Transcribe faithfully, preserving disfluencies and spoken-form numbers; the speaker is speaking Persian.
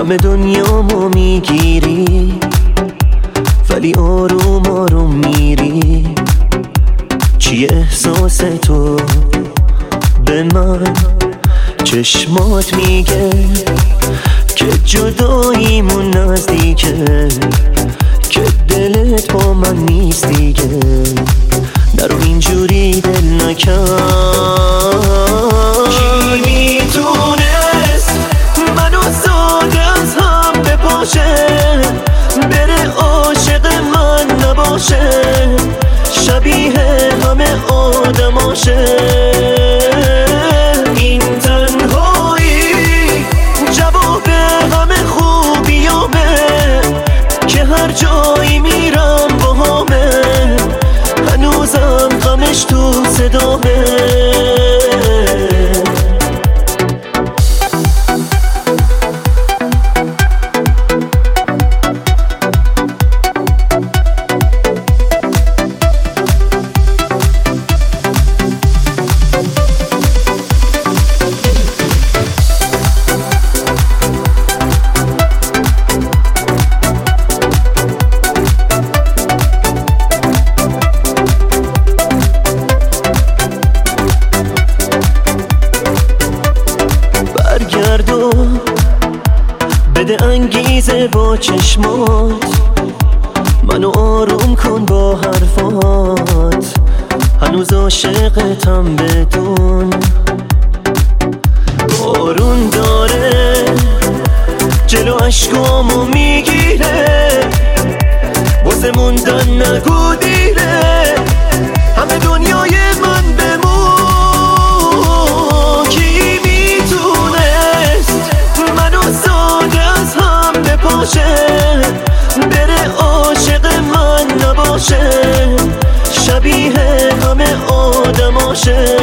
همه دنیامو میگیری ولی آروم آروم میری. چیه احساس تو به من؟ چشمات میگه که جداییمون نزدیکه، که دلت با من نیست دیگه. نرو اینجوری دل نکن. کی میتونست منو ساده از هم بپاشه، بره عاشق من نباشه، شبیه همه آدماشه. این تنهایی جواب همه خوبیامه، که هر جایی میرم باهامه، هنوزم غمش تو صدامه. برگردو بده انگیزه با چشمات، منو آروم کن با حرفات. هنوز عاشقتم بدون. بارون داره جلو اشکامو میگیره، واسه موندن نگو دیره، همه دنیای من بمون. کی میتونست منو ساده از هم بپاشه، بره عاشق من نباشه، شبیه همه آدماشه.